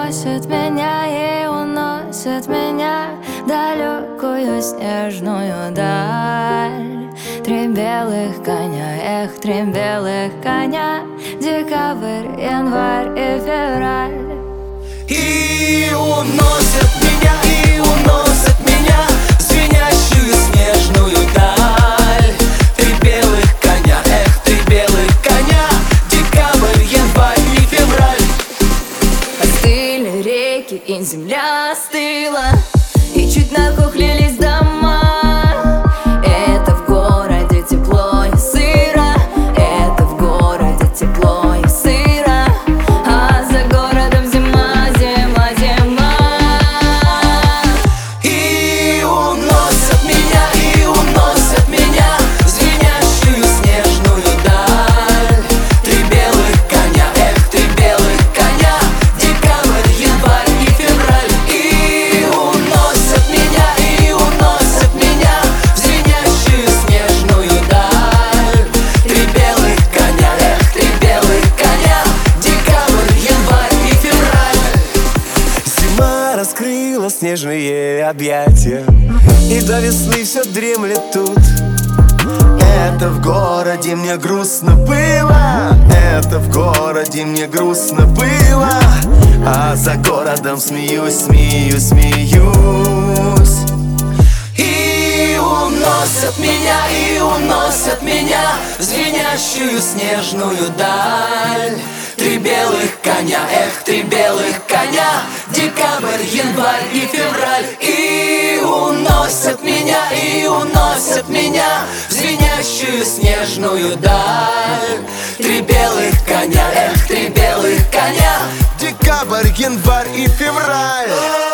уносит меня в далекую снежную даль. Три белых коня, эх, три белых коня, декабрь, январь и февраль. И уносят меня в звенящую снежную даль. Три белых коня, эх, три белых коня, декабрь, январь и февраль. Остыли реки, и земля остыла, и чуть нахохлились дома. Это в городе тепло и сыро, это в городе тепло и сыро, а за городом зима, зима, зима. И уносят меня в звенящую снежную даль. Три белых коня, эх, три белых коня, декабрь, январь и февраль. И уносят меня в звенящую снежную даль. Три белых коня, эх, три белых коня, декабрь, январь и февраль. Зима раскрыла снежные объятия, и до весны все дремлет тут. Это в городе мне грустно было, это в городе мне грустно было, а за городом смеюсь, смеюсь, смеюсь. И уносят меня в звенящую снежную даль. Три белых коня, эх, три белых коня, декабрь, январь и февраль. И уносят меня в звенящую снежную даль. Три белых коня, эх, три белых коня, Декабрь, январь и февраль.